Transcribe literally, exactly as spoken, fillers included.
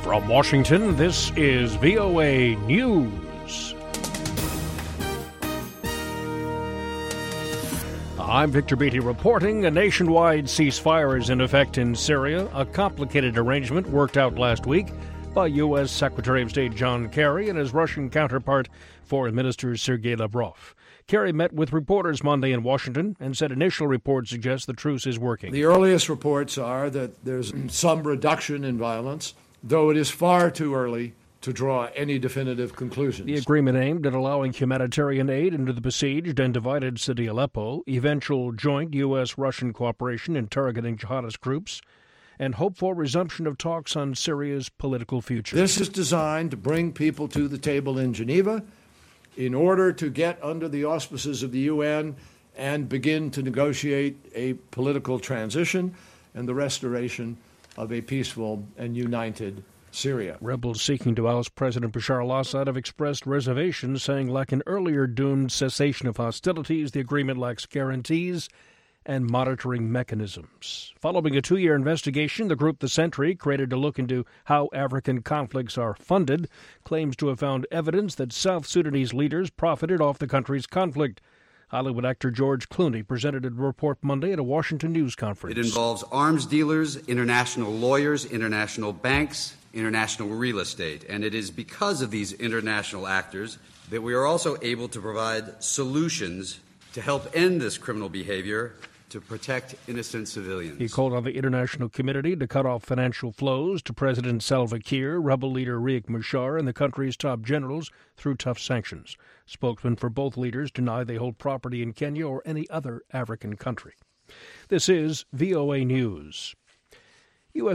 From Washington, this is V O A News. I'm Victor Beatty reporting. A nationwide ceasefire is in effect in Syria, a complicated arrangement worked out last week by U S. Secretary of State John Kerry and his Russian counterpart, Foreign Minister Sergei Lavrov. Kerry met with reporters Monday in Washington and said initial reports suggest the truce is working. The earliest reports are that there's some reduction in violence, though it is far too early to draw any definitive conclusions. The agreement aimed at allowing humanitarian aid into the besieged and divided city Aleppo, eventual joint U S. Russian cooperation in targeting jihadist groups, and hope for resumption of talks on Syria's political future. This is designed to bring people to the table in Geneva in order to get under the auspices of the U N and begin to negotiate a political transition and the restoration of a peaceful and united Syria. Rebels seeking to oust President Bashar al-Assad have expressed reservations, saying like an earlier doomed cessation of hostilities, the agreement lacks guarantees and monitoring mechanisms. Following a two-year investigation, the group The Sentry, created to look into how African conflicts are funded, claims to have found evidence that South Sudanese leaders profited off the country's conflict. Hollywood actor George Clooney presented a report Monday at a Washington news conference. It involves arms dealers, international lawyers, international banks, international real estate. And it is because of these international actors that we are also able to provide solutions to help end this criminal behavior, to protect innocent civilians. He called on the international community to cut off financial flows to President Salva Kiir, rebel leader Riek Machar, and the country's top generals through tough sanctions. Spokesmen for both leaders deny they hold property in Kenya or any other African country. This is V O A News.